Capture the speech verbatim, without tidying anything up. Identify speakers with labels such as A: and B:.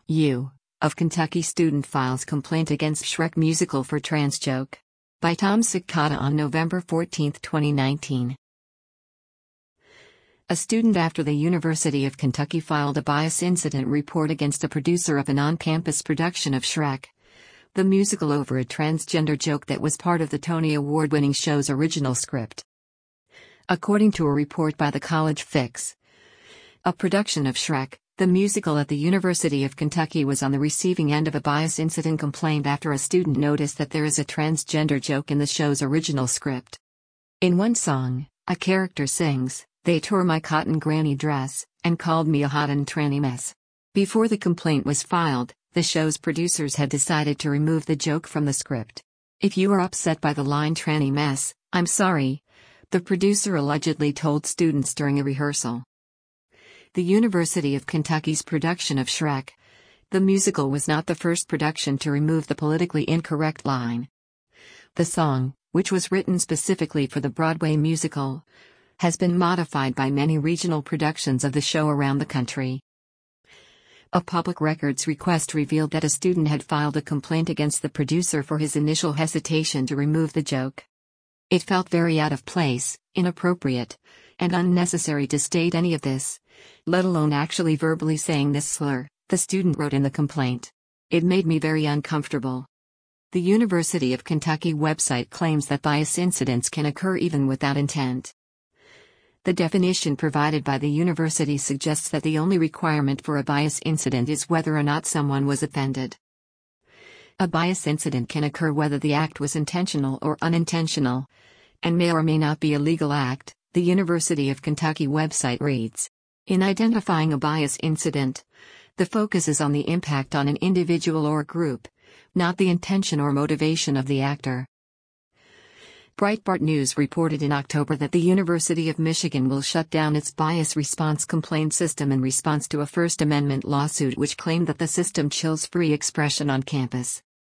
A: U. of Kentucky student files complaint against Shrek musical for trans joke. By Tom Cicada on November fourteenth, twenty nineteen. A student after the University of Kentucky filed a bias incident report against the producer of an on-campus production of Shrek, the musical, over a transgender joke that was part of the Tony Award-winning show's original script. According to a report by the College Fix, a production of Shrek, the musical at the University of Kentucky was on the receiving end of a bias incident complaint after a student noticed that there is a transgender joke in the show's original script. In one song, a character sings, "They tore my cotton granny dress, and called me a hot and tranny mess." Before the complaint was filed, the show's producers had decided to remove the joke from the script. "If you are upset by the line tranny mess, I'm sorry," the producer allegedly told students during a rehearsal. The University of Kentucky's production of Shrek, the musical, was not the first production to remove the politically incorrect line. The song, which was written specifically for the Broadway musical, has been modified by many regional productions of the show around the country. A public records request revealed that a student had filed a complaint against the producer for his initial hesitation to remove the joke. "It felt very out of place, inappropriate, and unnecessary to state any of this, let alone actually verbally saying this slur," the student wrote in the complaint. "It made me very uncomfortable." The University of Kentucky website claims that bias incidents can occur even without intent. The definition provided by the university suggests that the only requirement for a bias incident is whether or not someone was offended. A bias incident can occur whether the act was intentional or unintentional, and may or may not be a legal act, the University of Kentucky website reads. In identifying a bias incident, the focus is on the impact on an individual or group, not the intention or motivation of the actor. Breitbart News reported in October that the University of Michigan will shut down its bias response complaint system in response to a First Amendment lawsuit which claimed that the system chills free expression on campus.